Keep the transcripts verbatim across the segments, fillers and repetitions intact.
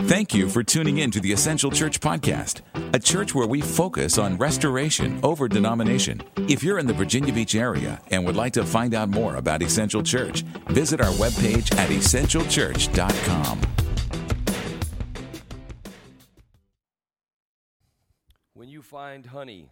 Thank you for tuning in to the Essential Church Podcast, a church where we focus on restoration over denomination. If you're in the Virginia Beach area and would like to find out more about Essential Church, visit our webpage at essential church dot com. When you find honey,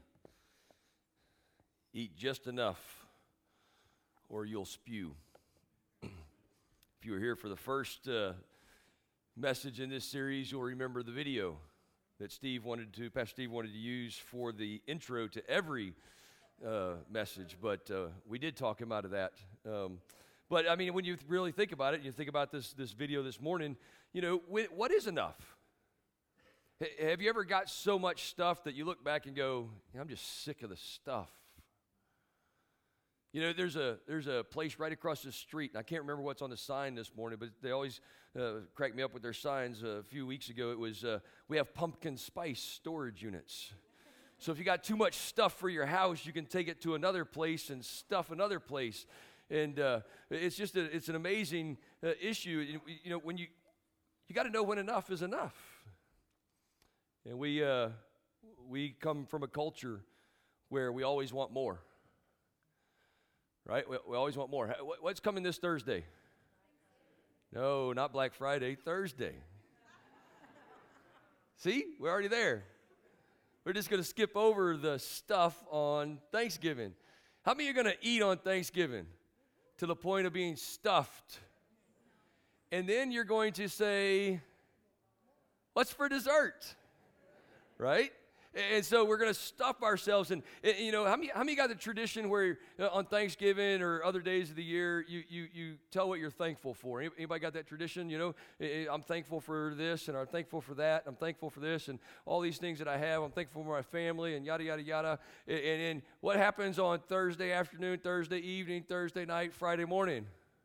eat just enough or you'll spew. If you were here for the first uh, message in this series, you'll remember the video that Steve wanted to, Pastor Steve wanted to use for the intro to every uh, message, but uh, we did talk him out of that. Um, but I mean, when you really think about it, you think about this this video this morning, you know, wh- what is enough? H- have you ever got so much stuff that you look back and go, I'm just sick of the stuff? You know, there's a there's a place right across the street, and I can't remember what's on the sign this morning, but they always uh, crack me up with their signs. Uh, a few weeks ago, it was, uh, we have pumpkin spice storage units. So if you got too much stuff for your house, you can take it to another place and stuff another place. And uh, it's just a, it's an amazing uh, issue. You, you know, when you, you got to know when enough is enough. And we uh, we come from a culture where we always want more. Right? We, we always want more. What's coming this Thursday? No, not Black Friday, Thursday. See? We're already there. We're just going to skip over the stuff on Thanksgiving. How many are going to eat on Thanksgiving to the point of being stuffed? And then you're going to say, what's for dessert? Right? And so we're going to stuff ourselves. And, you know, how many, how many got the tradition where uh, on Thanksgiving or other days of the year, you, you, you tell what you're thankful for? Anybody got that tradition? You know, I'm thankful for this, and I'm thankful for that. I'm thankful for this, and all these things that I have. I'm thankful for my family, and yada, yada, yada. And then what happens on Thursday afternoon, Thursday evening, Thursday night, Friday morning?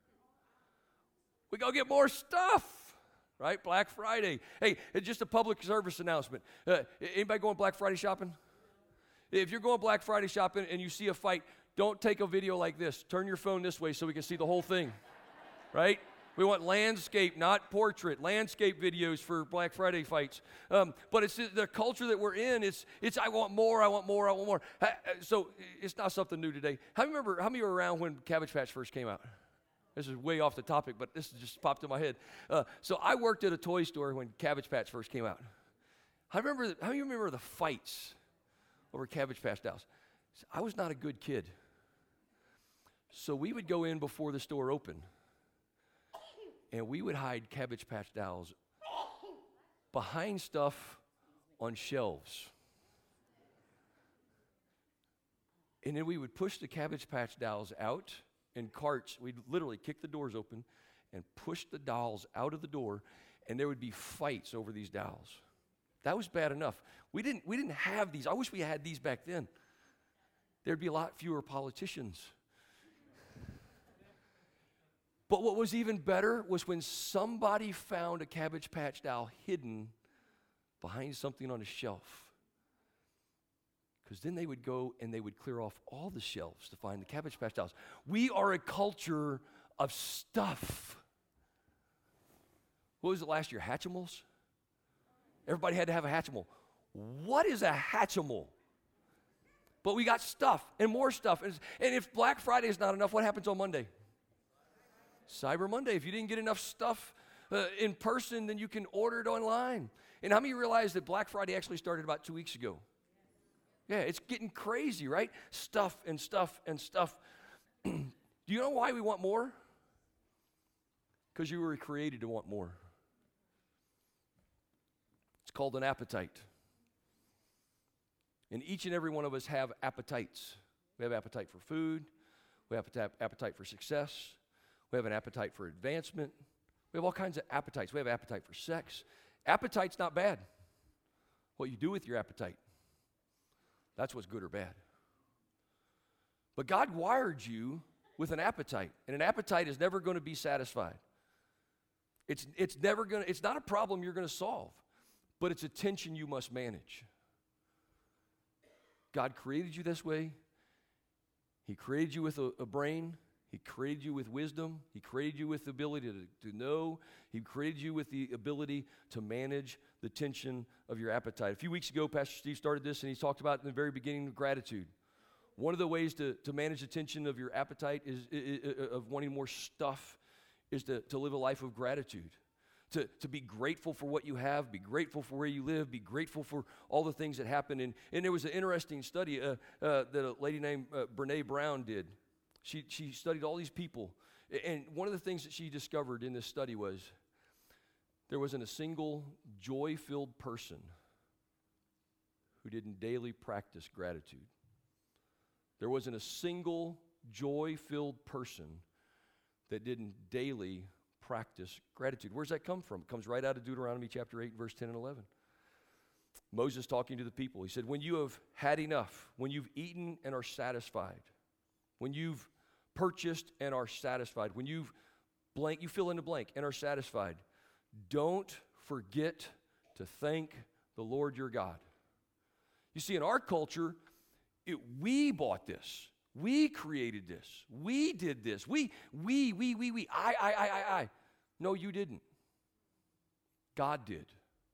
We go get more stuff. Right? Black Friday. Hey, it's just a public service announcement. Uh, anybody going Black Friday shopping? If you're going Black Friday shopping and you see a fight, don't take a video like this. Turn your phone this way so we can see the whole thing. Right? We want landscape, not portrait. Landscape videos for Black Friday fights. Um, but it's the culture that we're in. It's, it's I want more, I want more, I want more. So it's not something new today. How many remember, how many were around when Cabbage Patch first came out? This is way off the topic, but this just popped in my head. Uh, so I worked at a toy store when Cabbage Patch first came out. I remember, the, how many remember the fights over Cabbage Patch dolls? I was not a good kid. So we would go in before the store opened, and we would hide Cabbage Patch dolls behind stuff on shelves. And then we would push the Cabbage Patch dolls out in carts. We'd literally kick the doors open and push the dolls out of the door, and there would be fights over these dolls. That was bad enough. We didn't, we didn't have these. I wish we had these back then. There'd be a lot fewer politicians. But what was even better was when somebody found a Cabbage Patch doll hidden behind something on a shelf. Because then they would go and they would clear off all the shelves to find the Cabbage Patch dolls. We are a culture of stuff. What was it last year? Hatchimals? Everybody had to have a Hatchimal. What is a Hatchimal? But we got stuff and more stuff. And if Black Friday is not enough, what happens on Monday? Cyber Monday. If you didn't get enough stuff uh, in person, then you can order it online. And how many realize that Black Friday actually started about two weeks ago? Yeah, it's getting crazy, right? Stuff and stuff and stuff. Do you know why we want more? Because you were created to want more. It's called an appetite. And each and every one of us have appetites. We have appetite for food. We have appetite for success. We have an appetite for advancement. We have all kinds of appetites. We have appetite for sex. Appetite's not bad. What you do with your appetite, that's what's good or bad. But God wired you with an appetite, and an appetite is never going to be satisfied. It's, it's never going to, it's not a problem you're going to solve, but it's a tension you must manage. God created you this way. He created you with a, a brain. He created you with wisdom. He created you with the ability to, to know. He created you with the ability to manage the tension of your appetite. A few weeks ago, Pastor Steve started this, and he talked about in the very beginning of gratitude. One of the ways to, to manage the tension of your appetite is, is, is of wanting more stuff is to, to live a life of gratitude. To, to be grateful for what you have, be grateful for where you live, be grateful for all the things that happen. And, and there was an interesting study uh, uh, that a lady named uh, Brene Brown did. She, she studied all these people. And one of the things that she discovered in this study was there wasn't a single joy-filled person who didn't daily practice gratitude. There wasn't a single joy-filled person that didn't daily practice gratitude. Where's that come from? It comes right out of Deuteronomy chapter eight, verse ten and eleven. Moses talking to the people. He said, when you have had enough, when you've eaten and are satisfied, when you've purchased and are satisfied, when you've blank, you fill in the blank and are satisfied, don't forget to thank the Lord your God. You see, in our culture, it, we bought this. We created this. We did this. We, we, we, we, we. I, I, I, I, I. No, you didn't. God did.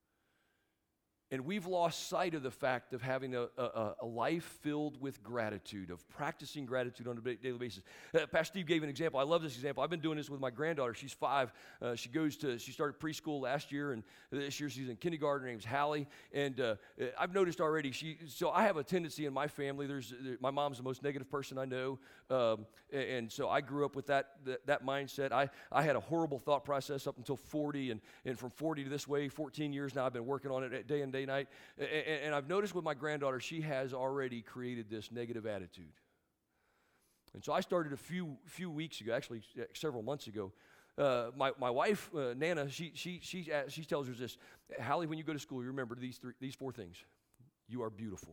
And we've lost sight of the fact of having a, a, a life filled with gratitude, of practicing gratitude on a daily basis. Uh, Pastor Steve gave an example. I love this example. I've been doing this with my granddaughter. She's five. Uh, she goes to, she started preschool last year, and this year she's in kindergarten. Her name's Hallie. And uh, I've noticed already, she, so I have a tendency in my family, there's, there, my mom's the most negative person I know. Um, and, and so I grew up with that, that, that mindset. I, I had a horrible thought process up until forty, and, and from forty to this way, fourteen years now, I've been working on it day in, day night. And, and I've noticed with my granddaughter, she has already created this negative attitude. And so I started a few few weeks ago, actually several months ago. Uh, my my wife uh, Nana, she she she she tells her this: Hallie, when you go to school, you remember these three these four things. You are beautiful.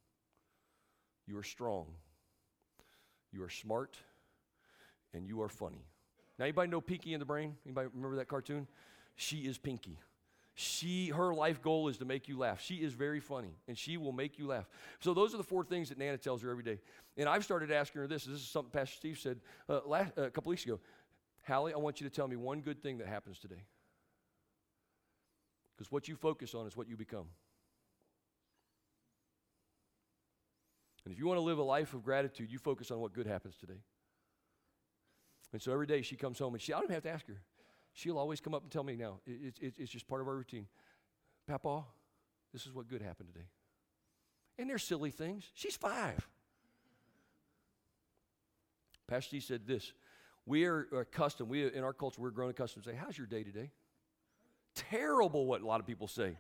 You are strong. You are smart, and you are funny. Now, anybody know Pinky in the Brain? Anybody remember that cartoon? She is Pinky. She, her life goal is to make you laugh. She is very funny, and she will make you laugh. So those are the four things that Nana tells her every day. And I've started asking her this. This is something Pastor Steve said uh, last, uh, a couple weeks ago. Hallie, I want you to tell me one good thing that happens today. Because what you focus on is what you become. And if you want to live a life of gratitude, you focus on what good happens today. And so every day she comes home, and she, I don't even have to ask her. She'll always come up and tell me now. It, it, it's just part of our routine. Papa, this is what good happened today. And they're silly things. She's five. Pastor Steve said this. We are accustomed, we in our culture, we're grown accustomed to say, how's your day today? Terrible, what a lot of people say.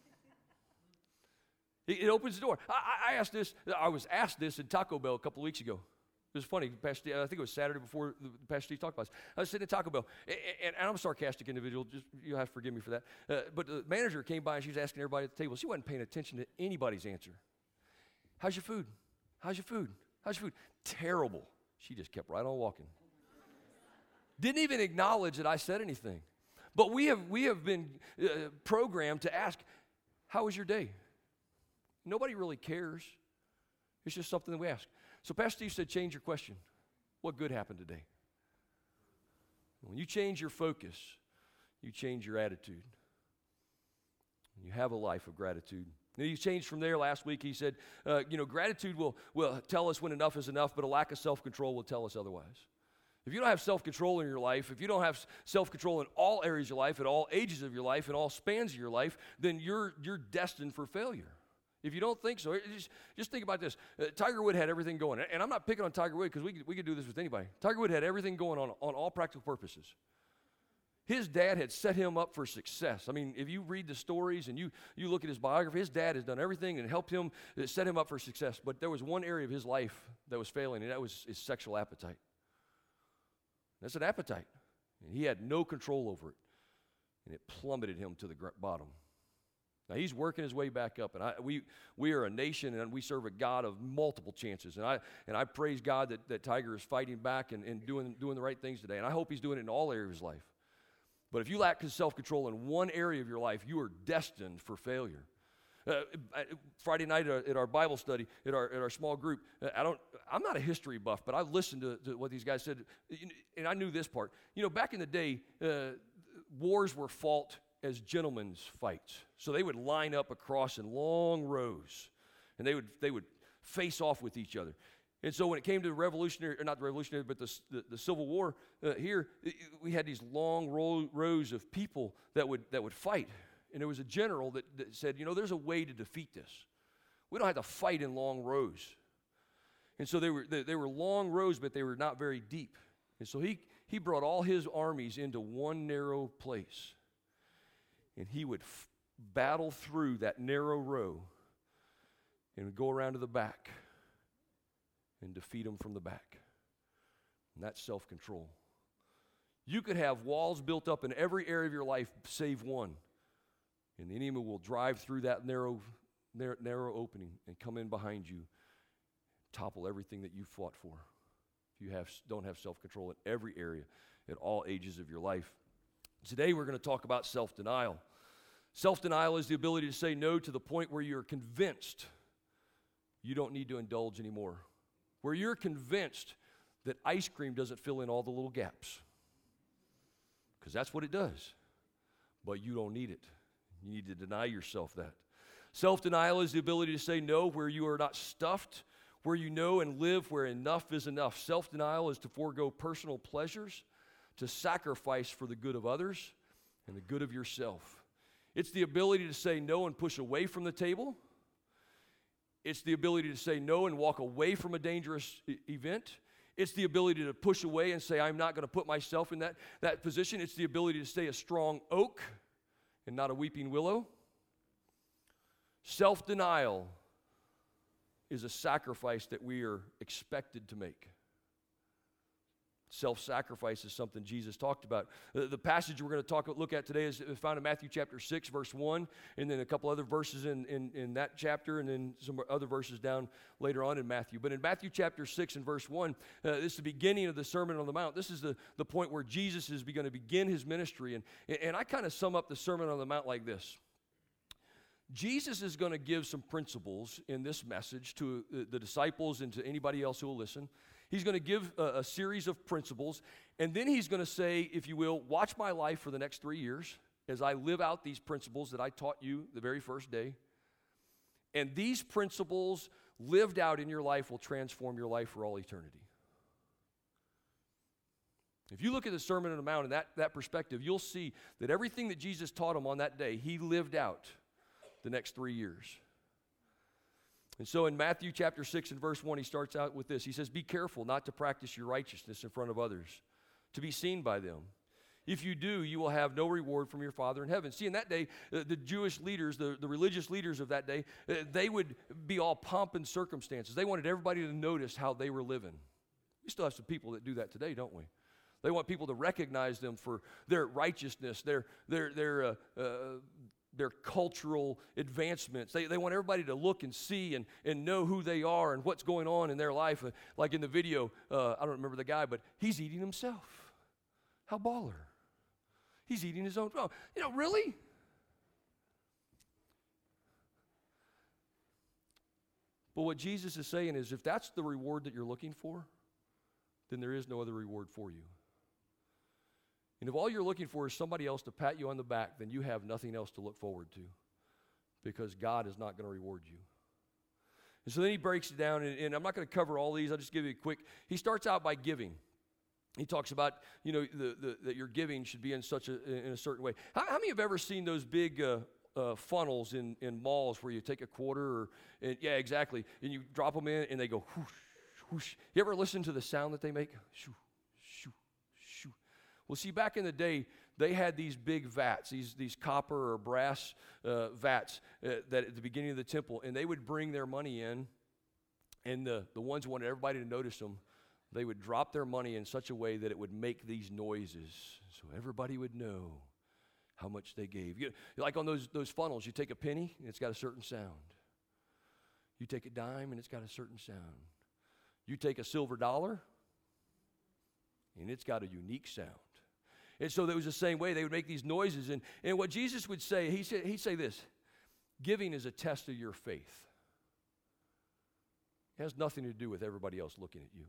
It, it opens the door. I, I asked this, I was asked this in Taco Bell a couple of weeks ago. It was funny. Pastor, I think it was Saturday before the Pastor Steve talked about this. I was sitting at Taco Bell, and, and, and I'm a sarcastic individual. Just you'll have to forgive me for that. Uh, but the manager came by, and she was asking everybody at the table. She wasn't paying attention to anybody's answer. How's your food? How's your food? How's your food? Terrible. She just kept right on walking. Didn't even acknowledge that I said anything. But we have we have been uh, programmed to ask, how was your day? Nobody really cares. It's just something that we ask. So Pastor Steve said, change your question. What good happened today? When you change your focus, you change your attitude. You have a life of gratitude. And he changed from there last week. He said, uh, you know, gratitude will, will tell us when enough is enough, but a lack of self-control will tell us otherwise. If you don't have self-control in your life, if you don't have self-control in all areas of your life, at all ages of your life, in all spans of your life, then you're you're destined for failure. If you don't think so, just, just think about this. Uh, Tiger Woods had everything going. And I'm not picking on Tiger Woods because we could, we could do this with anybody. Tiger Woods had everything going on on all practical purposes. His dad had set him up for success. I mean, if you read the stories and you, you look at his biography, his dad has done everything and helped him, uh, set him up for success. But there was one area of his life that was failing, and that was his sexual appetite. That's an appetite. And he had no control over it. And it plummeted him to the gr- bottom. Now, he's working his way back up, and I, we we are a nation, and we serve a God of multiple chances. And I and I praise God that, that Tiger is fighting back and, and doing, doing the right things today. And I hope he's doing it in all areas of his life. But if you lack self-control in one area of your life, you are destined for failure. Uh, Friday night at our Bible study, at our, at our small group, I don't, I'm not a history buff, but I've listened to, to what these guys said, and I knew this part. You know, back in the day, uh, wars were fought as gentlemen's fights. So they would line up across in long rows, and they would they would face off with each other. And so when it came to the Revolutionary, or not the Revolutionary, but the, the, the Civil War, uh, here, it, we had these long row, rows of people that would that would fight. And there was a general that, that said, you know, there's a way to defeat this. We don't have to fight in long rows. And so they were they, they were long rows, but they were not very deep. And so he he brought all his armies into one narrow place. And he would f- battle through that narrow row and would go around to the back and defeat them from the back. And that's self-control. You could have walls built up in every area of your life save one. And the enemy will drive through that narrow, narrow, narrow opening and come in behind you, topple everything that you fought for. If you have, don't have self-control in every area, at all ages of your life. Today we're going to talk about self-denial. Self-denial is the ability to say no to the point where you're convinced you don't need to indulge anymore. Where you're convinced that ice cream doesn't fill in all the little gaps. Because that's what it does. But you don't need it. You need to deny yourself that. Self-denial is the ability to say no where you are not stuffed, where you know and live where enough is enough. Self-denial is to forego personal pleasures, to sacrifice for the good of others and the good of yourself. It's the ability to say no and push away from the table. It's the ability to say no and walk away from a dangerous e- event. It's the ability to push away and say, I'm not going to put myself in that, that position. It's the ability to stay a strong oak and not a weeping willow. Self-denial is a sacrifice that we are expected to make. Self-sacrifice is something Jesus talked about. The, the passage we're going to talk look at today is found in Matthew chapter six, verse one, and then a couple other verses in, in, in that chapter, and then some other verses down later on in Matthew. But in Matthew chapter six and verse one, uh, this is the beginning of the Sermon on the Mount. This is the, the point where Jesus is going to begin his ministry. And, and I kind of sum up the Sermon on the Mount like this. Jesus is going to give some principles in this message to the, the disciples and to anybody else who will listen. He's going to give a, a series of principles, and then he's going to say, if you will, watch my life for the next three years as I live out these principles that I taught you the very first day. And these principles lived out in your life will transform your life for all eternity. If you look at the Sermon on the Mount in that, that perspective, you'll see that everything that Jesus taught him on that day, he lived out the next three years. And so in Matthew chapter six and verse one, he starts out with this. He says, be careful not to practice your righteousness in front of others, to be seen by them. If you do, you will have no reward from your Father in heaven. See, in that day, uh, the Jewish leaders, the, the religious leaders of that day, uh, they would be all pomp and circumstances. They wanted everybody to notice how they were living. We still have some people that do that today, don't we? They want people to recognize them for their righteousness, their their their uh, uh, their cultural advancements. They, they want everybody to look and see and, and know who they are and what's going on in their life. Uh, like in the video, uh, I don't remember the guy, but he's eating himself. How baller. He's eating his own. Oh, you know, really? But what Jesus is saying is if that's the reward that you're looking for, then there is no other reward for you. And if all you're looking for is somebody else to pat you on the back, then you have nothing else to look forward to because God is not going to reward you. And so then he breaks it down, and, and I'm not going to cover all these. I'll just give you a quick. He starts out by giving. He talks about, you know, the, the, that your giving should be in such a in a certain way. How, how many have ever seen those big uh, uh, funnels in, in malls where you take a quarter or, and, yeah, exactly, and you drop them in and they go whoosh, whoosh. You ever listen to the sound that they make? Shoo. Well, see, back in the day, they had these big vats, these, these copper or brass uh, vats uh, that at the beginning of the temple, and they would bring their money in, and the, the ones who wanted everybody to notice them, they would drop their money in such a way that it would make these noises so everybody would know how much they gave. You, like on those, those funnels, you take a penny, and it's got a certain sound. You take a dime, and it's got a certain sound. You take a silver dollar, and it's got a unique sound. And so that was the same way. They would make these noises. And, and what Jesus would say, he said, he'd say this, Giving is a test of your faith. It has nothing to do with everybody else looking at you.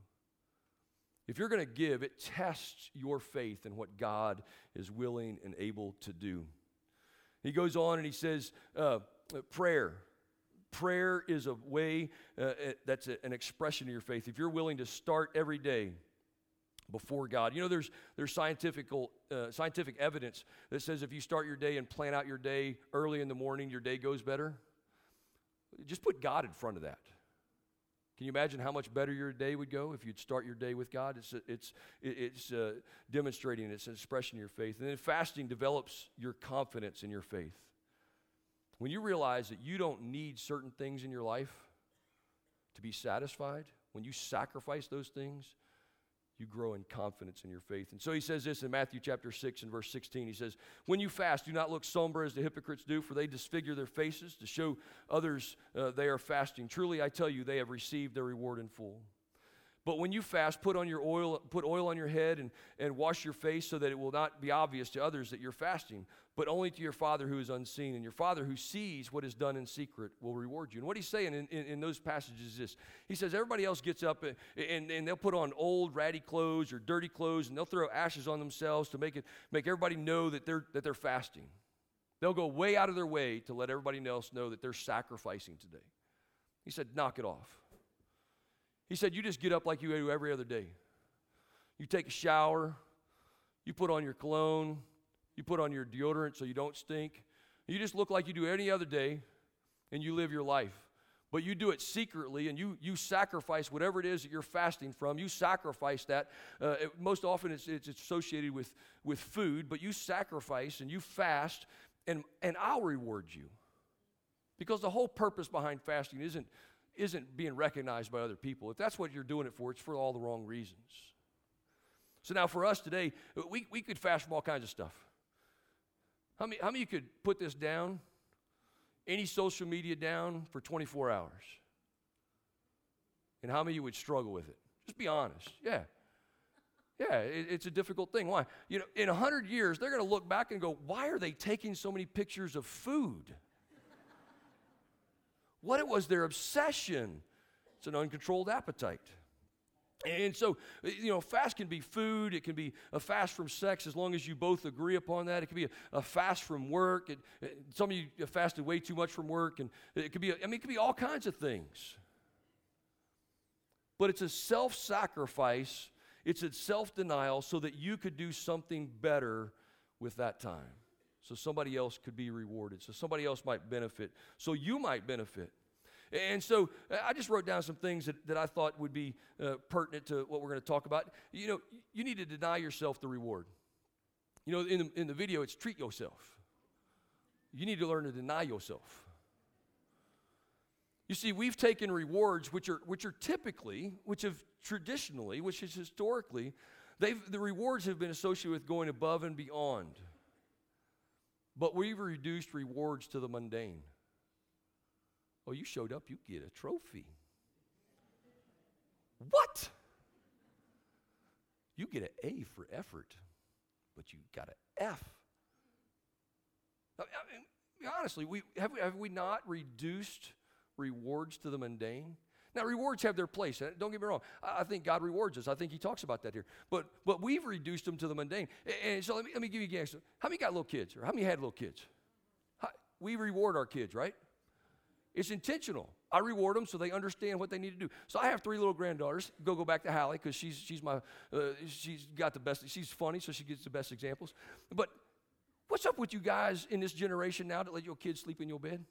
If you're going to give, it tests your faith in what God is willing and able to do. He goes on and he says, uh, prayer. Prayer is a way, uh, that's a, an expression of your faith. If you're willing to start every day before God. You know, there's there's scientific, uh, scientific evidence that says if you start your day and plan out your day early in the morning, your day goes better. Just put God in front of that. Can you imagine how much better your day would go if you'd start your day with God? It's it's it's uh, demonstrating, it's an expression of your faith. And then fasting develops your confidence in your faith. When you realize that you don't need certain things in your life to be satisfied, when you sacrifice those things, you grow in confidence in your faith. And so he says this in Matthew chapter six and verse sixteen. He says, when you fast, do not look somber as the hypocrites do, for they disfigure their faces to show others uh, they are fasting. Truly, I tell you, they have received their reward in full. But when you fast, put on your oil, put oil on your head and, and wash your face so that it will not be obvious to others that you're fasting, but only to your Father who is unseen. And your Father who sees what is done in secret will reward you. And what he's saying in, in, in those passages is this. He says everybody else gets up and, and, and they'll put on old ratty clothes or dirty clothes and they'll throw ashes on themselves to make it make everybody know that they're that they're fasting. They'll go way out of their way to let everybody else know that they're sacrificing today. He said, knock it off. He said, you just get up like you do every other day. You take a shower, you put on your cologne, you put on your deodorant so you don't stink. You just look like you do any other day, and you live your life. But you do it secretly, and you you sacrifice whatever it is that you're fasting from. You sacrifice that. Uh, it, most often it's, it's associated with, with food, but you sacrifice and you fast, and, and I'll reward you. Because the whole purpose behind fasting isn't isn't being recognized by other people. If that's what you're doing it for, it's for all the wrong reasons. So now for us today, we, we could fast from all kinds of stuff. How many, how many of you could put this down, any social media down for twenty-four hours? And how many of you would struggle with it? Just be honest. Yeah. Yeah, it, it's a difficult thing. Why? You know, in a hundred years, they're going to look back and go, why are they taking so many pictures of food? What it was their obsession. It's an uncontrolled appetite. And so, you know, fast can be food. It can be a fast from sex as long as you both agree upon that. It can be a, a fast from work. It, it, some of you have fasted way too much from work. And it could be, a, I mean, it could be all kinds of things. But it's a self-sacrifice. It's a self-denial so that you could do something better with that time. So somebody else could be rewarded. So somebody else might benefit. So you might benefit. And so I just wrote down some things that, that I thought would be uh, pertinent to what we're going to talk about. You know, you need to deny yourself the reward. You know, in the, in the video, it's treat yourself. You need to learn to deny yourself. You see, we've taken rewards which are which are typically, which have traditionally, which is historically, they've the rewards have been associated with going above and beyond. But we've reduced rewards to the mundane. Oh, you showed up, you get a trophy. What? You get an A for effort, but you got an F. I mean, honestly, we have, have we not reduced rewards to the mundane? Now, rewards have their place. Don't get me wrong. I think God rewards us. I think he talks about that here. But but we've reduced them to the mundane. And so let me, let me give you an example. How many got little kids? Or how many had little kids? How, we reward our kids, right? It's intentional. I reward them so they understand what they need to do. So I have three little granddaughters. Go go back to Hallie because she's she's my uh, she's got the best. She's funny, so she gets the best examples. But what's up with you guys in this generation now that let your kids sleep in your bed?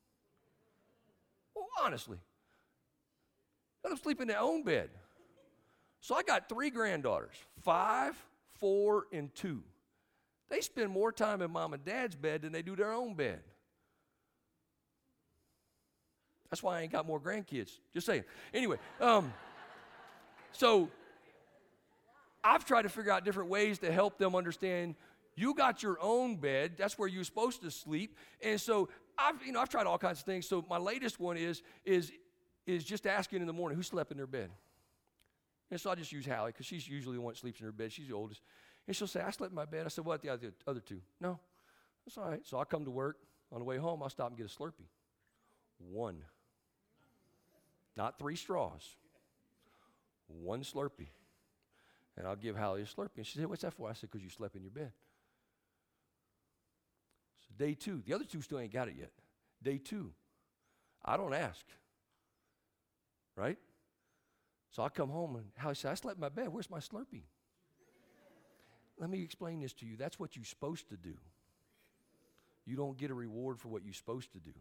Well, honestly. Let them sleep in their own bed. So I got three granddaughters, five, four, and two. They spend more time in mom and dad's bed than they do their own bed. That's why I ain't got more grandkids. Just saying. Anyway, um, so I've tried to figure out different ways to help them understand you got your own bed. That's where you're supposed to sleep. And so I've, you know, I've tried all kinds of things. So my latest one is is. is just asking in the morning who slept in their bed. And so I just use Hallie because she's usually the one that sleeps in her bed. She's the oldest. And she'll say, I slept in my bed. I said, what, the other, other two? No, that's all right. So I come to work. On the way home, I'll stop and get a Slurpee. One. Not three straws. One Slurpee. And I'll give Hallie a Slurpee. And she said, what's that for? I said, because you slept in your bed. So day two. The other two still ain't got it yet. Day two. I don't ask. Right? So I come home and Hallie said, I slept in my bed. Where's my Slurpee? Let me explain this to you. That's what you're supposed to do. You don't get a reward for what you're supposed to do.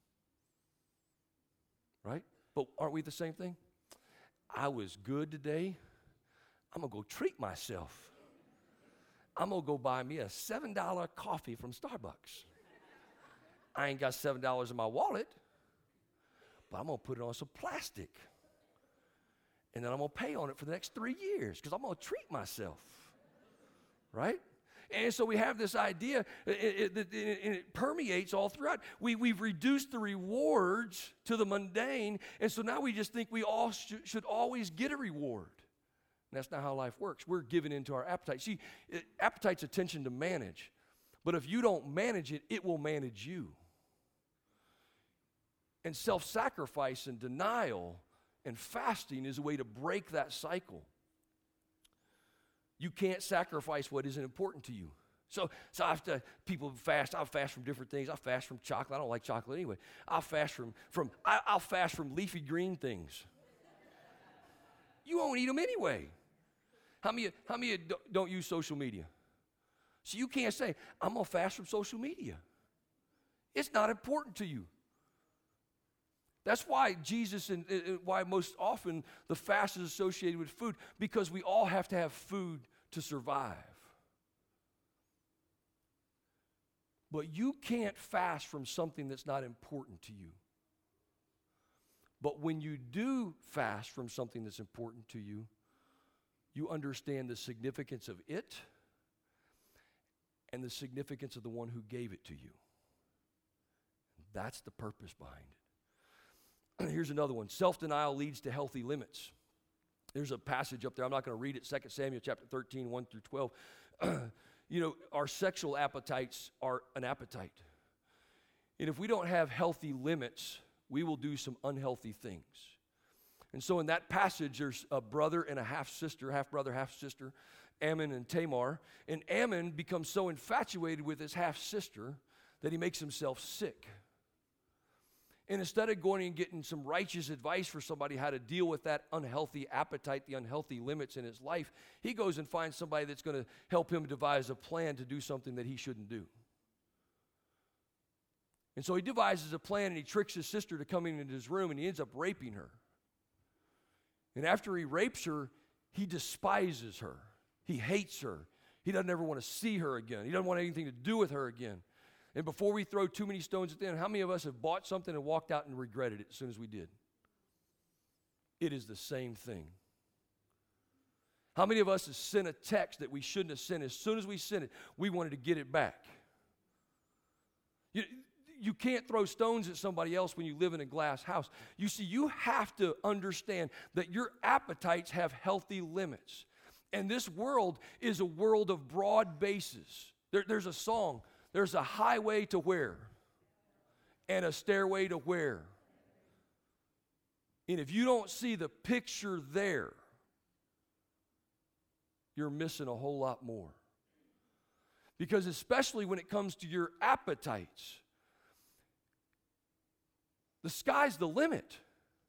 Right? But aren't we the same thing? I was good today. I'm going to go treat myself. I'm going to go buy me a seven dollar coffee from Starbucks. I ain't got seven dollars in my wallet, but I'm going to put it on some plastic. And then I'm going to pay on it for the next three years because I'm going to treat myself. Right? And so we have this idea, it, it, it, it permeates all throughout. We, we've reduced the rewards to the mundane, and so now we just think we all sh- should always get a reward. And that's not how life works. We're given into our appetite. See, it, appetite's attention to manage, but if you don't manage it, it will manage you. And self-sacrifice and denial and fasting is a way to break that cycle. You can't sacrifice what isn't important to you. So, so I have to, people fast, I'll fast from different things. I'll fast from chocolate. I don't like chocolate anyway. I'll fast from, from I, I'll fast from leafy green things. You won't eat them anyway. How many, how many of you don't use social media? So you can't say, I'm going to fast from social media. It's not important to you. That's why Jesus and uh, why most often the fast is associated with food, because we all have to have food to survive. But you can't fast from something that's not important to you. But when you do fast from something that's important to you, you understand the significance of it and the significance of the one who gave it to you. That's the purpose behind it. Here's another one. Self-denial leads to healthy limits. There's a passage up there. I'm not going to read it. Second Samuel chapter thirteen, one through twelve. You know, our sexual appetites are an appetite. And if we don't have healthy limits, we will do some unhealthy things. And so in that passage, there's a brother and a half-sister, half-brother, half-sister, Ammon and Tamar. And Ammon becomes so infatuated with his half-sister that he makes himself sick. And instead of going and getting some righteous advice for somebody how to deal with that unhealthy appetite, the unhealthy limits in his life, he goes and finds somebody that's going to help him devise a plan to do something that he shouldn't do. And so he devises a plan and he tricks his sister to come into his room and he ends up raping her. And after he rapes her, he despises her. He hates her. He doesn't ever want to see her again. He doesn't want anything to do with her again. And before we throw too many stones at them, how many of us have bought something and walked out and regretted it as soon as we did? It is the same thing. How many of us have sent a text that we shouldn't have sent? As soon as we sent it, we wanted to get it back. You, you can't throw stones at somebody else when you live in a glass house. You see, you have to understand that your appetites have healthy limits. And this world is a world of broad bases. There, there's a song. There's a highway to where? And a stairway to where? And if you don't see the picture there, you're missing a whole lot more. Because especially when it comes to your appetites, the sky's the limit.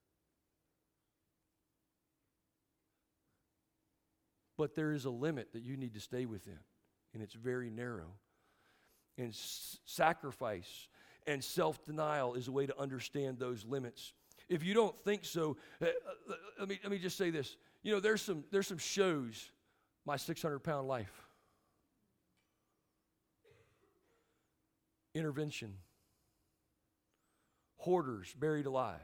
But there is a limit that you need to stay within, and it's very narrow. And s- sacrifice and self-denial is a way to understand those limits. If you don't think so, uh, uh, let me let me just say this. You know, there's some there's some shows, My six hundred pound Life, Intervention, Hoarders, Buried Alive,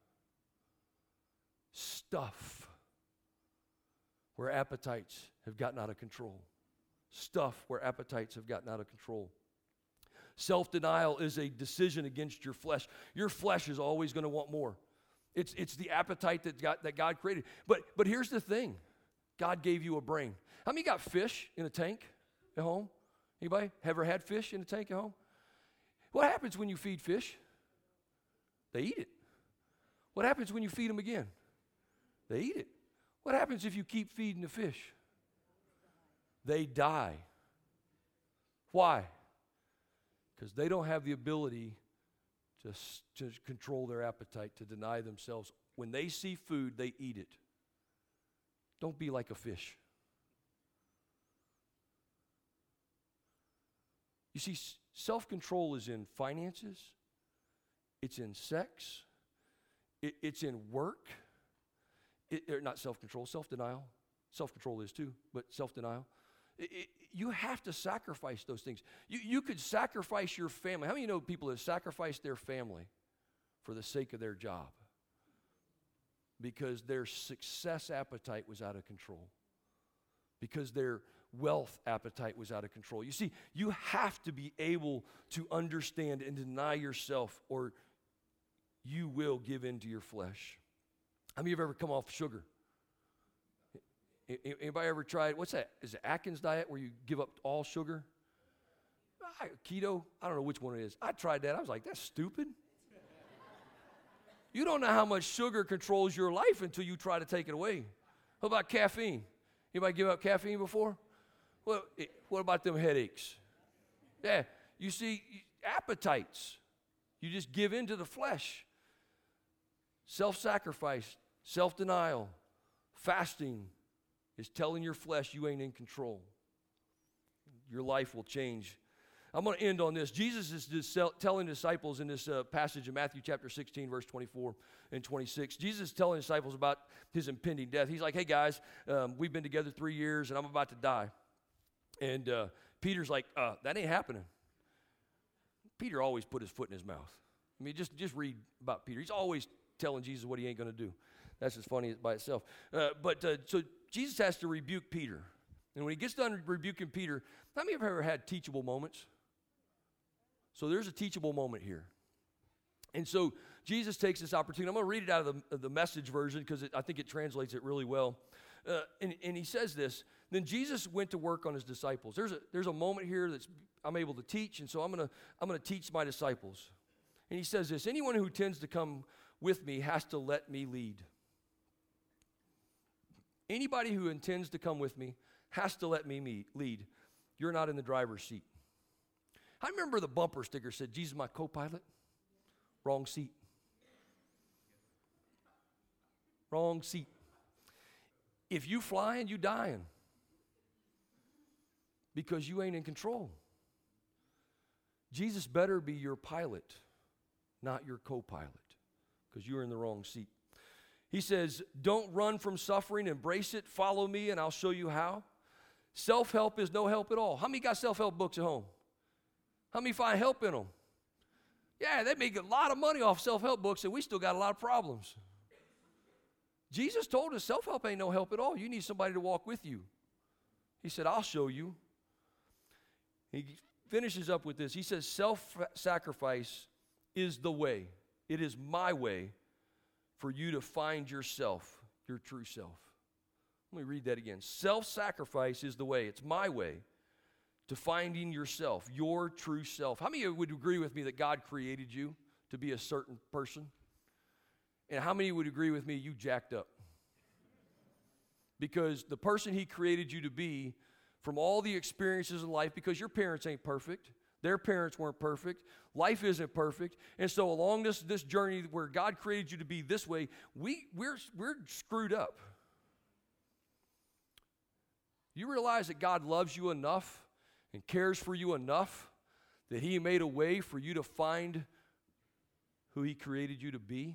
Stuff, where appetites have gotten out of control. Stuff where appetites have gotten out of control. Self-denial is a decision against your flesh. Your flesh is always going to want more. It's, it's the appetite that God, that God created. But, but here's the thing. God gave you a brain. How many got fish in a tank at home? Anybody ever had fish in a tank at home? What happens when you feed fish? They eat it. What happens when you feed them again? They eat it. What happens if you keep feeding the fish? They die. Why? Because they don't have the ability to, to control their appetite, to deny themselves. When they see food, they eat it. Don't be like a fish. You see, self-control is in finances. It's in sex. It, it's in work. It, or not self-control, self-denial. Self-control is too, but self-denial. It, it, you have to sacrifice those things. You, you could sacrifice your family. How many of you know people that sacrifice their family for the sake of their job? Because their success appetite was out of control. Because their wealth appetite was out of control. You see, you have to be able to understand and deny yourself, or you will give in to your flesh. How many of you have ever come off sugar? Anybody ever tried, what's that? Is it Atkins diet where you give up all sugar? Keto? I don't know which one it is. I tried that. I was like, that's stupid. You don't know how much sugar controls your life until you try to take it away. What about caffeine? Anybody give up caffeine before? Well, it, what about them headaches? Yeah, you see, appetites. You just give in to the flesh. Self-sacrifice, self-denial, fasting is telling your flesh you ain't in control. Your life will change. I'm going to end on this. Jesus is just telling disciples in this uh, passage in Matthew chapter sixteen, verse twenty-four and twenty-six. Jesus is telling disciples about his impending death. He's like, hey guys, um, we've been together three years and I'm about to die. And uh, Peter's like, uh, that ain't happening. Peter always put his foot in his mouth. I mean, just, just read about Peter. He's always telling Jesus what he ain't going to do. That's just funny by itself. Uh, but uh, so Jesus has to rebuke Peter. And when he gets done rebuking Peter, how many of you have ever had teachable moments? So there's a teachable moment here. And so Jesus takes this opportunity. I'm going to read it out of the, of the Message version because I think it translates it really well. Uh, and, and he says this, then Jesus went to work on his disciples. There's a, there's a moment here that's I'm able to teach, and so I'm going to I'm going to teach my disciples. And he says this, anyone who tends to come with me has to let me lead. Anybody who intends to come with me has to let me meet, lead. You're not in the driver's seat. I remember the bumper sticker said, Jesus my co-pilot. Wrong seat. Wrong seat. If you flying, you dying. Because you ain't in control. Jesus better be your pilot, not your co-pilot, because you're in the wrong seat. He says, don't run from suffering, embrace it, follow me, and I'll show you how. Self-help is no help at all. How many got self-help books at home? How many find help in them? Yeah, they make a lot of money off self-help books, and we still got a lot of problems. Jesus told us self-help ain't no help at all. You need somebody to walk with you. He said, I'll show you. He finishes up with this. He says, self-sacrifice is the way. It is my way for you to find yourself, your true self. Let me read that again. Self-sacrifice is the way. It's my way to finding yourself, your true self. How many of you would agree with me that God created you to be a certain person? And how many would agree with me you jacked up? Because the person he created you to be, from all the experiences in life, because your parents ain't perfect, their parents weren't perfect, life isn't perfect, and so along this, this journey where God created you to be this way, we, we're, we're screwed up. You realize that God loves you enough and cares for you enough that he made a way for you to find who he created you to be?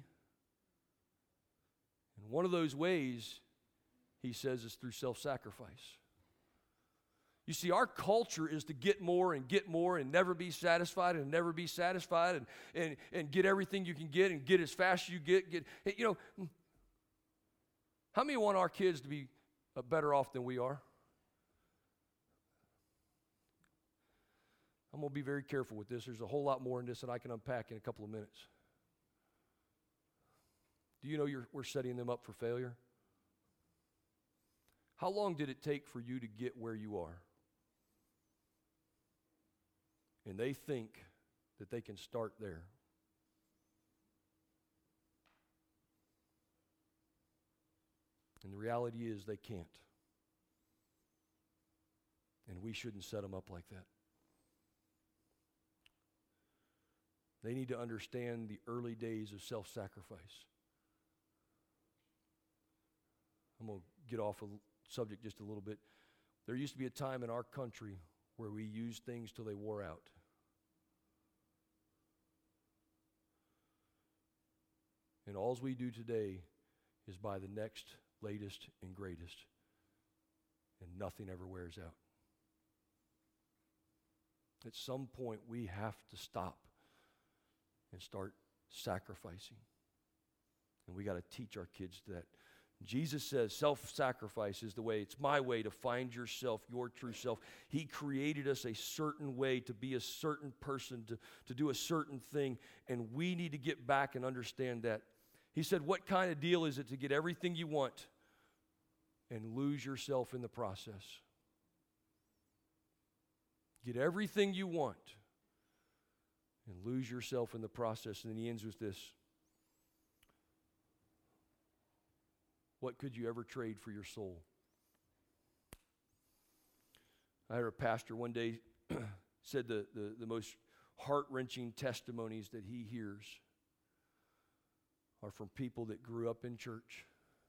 And one of those ways, he says, is through self-sacrifice. You see, our culture is to get more and get more and never be satisfied and never be satisfied and, and, and get everything you can get and get as fast as you get. get. You know, how many want our kids to be better off than we are? I'm going to be very careful with this. There's a whole lot more in this that I can unpack in a couple of minutes. Do you know you're, we're setting them up for failure? How long did it take for you to get where you are? And they think that they can start there. And the reality is they can't. And we shouldn't set them up like that. They need to understand the early days of self-sacrifice. I'm going to get off a subject just a little bit. There used to be a time in our country where we used things till they wore out. And all we do today is buy the next, latest, and greatest. And nothing ever wears out. At some point, we have to stop and start sacrificing. And we got to teach our kids that. Jesus says self-sacrifice is the way. It's my way to find yourself, your true self. He created us a certain way to be a certain person, to, to do a certain thing, and we need to get back and understand that. He said, what kind of deal is it to get everything you want and lose yourself in the process? Get everything you want and lose yourself in the process. And then he ends with this. What could you ever trade for your soul? I heard a pastor one day said the, the, the most heart-wrenching testimonies that he hears are from people that grew up in church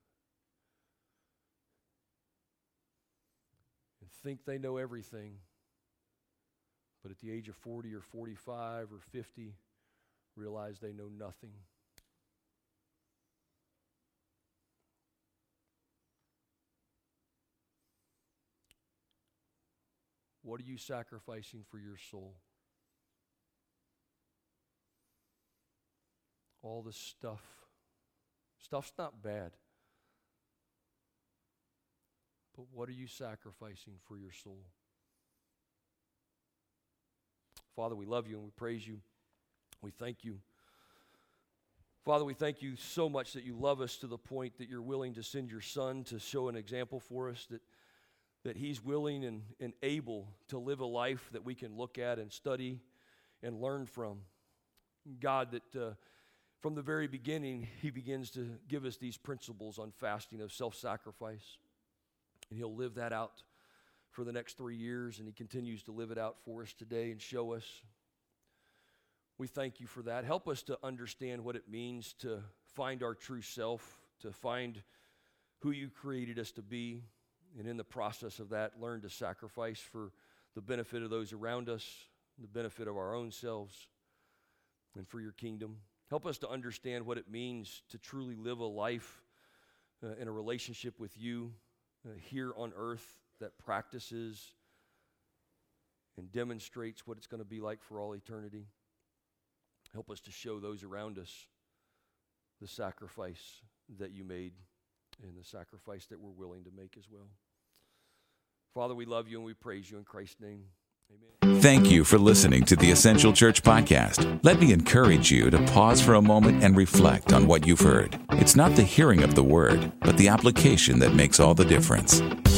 and think they know everything, but at the age of forty or forty-five or fifty, realize they know nothing. What are you sacrificing for your soul? All this stuff. Stuff's not bad. But what are you sacrificing for your soul? Father, we love you and we praise you. We thank you. Father, we thank you so much that you love us to the point that you're willing to send your Son to show an example for us, that that he's willing and, and able to live a life that we can look at and study and learn from. God, that uh, from the very beginning, he begins to give us these principles on fasting of self-sacrifice. And he'll live that out for the next three years, and he continues to live it out for us today and show us. We thank you for that. Help us to understand what it means to find our true self, to find who you created us to be, and in the process of that, learn to sacrifice for the benefit of those around us, the benefit of our own selves, and for your kingdom. Help us to understand what it means to truly live a life uh, in a relationship with you uh, here on earth that practices and demonstrates what it's going to be like for all eternity. Help us to show those around us the sacrifice that you made and the sacrifice that we're willing to make as well. Father, we love you and we praise you in Christ's name. Amen. Thank you for listening to the Essential Church Podcast. Let me encourage you to pause for a moment and reflect on what you've heard. It's not the hearing of the word, but the application that makes all the difference.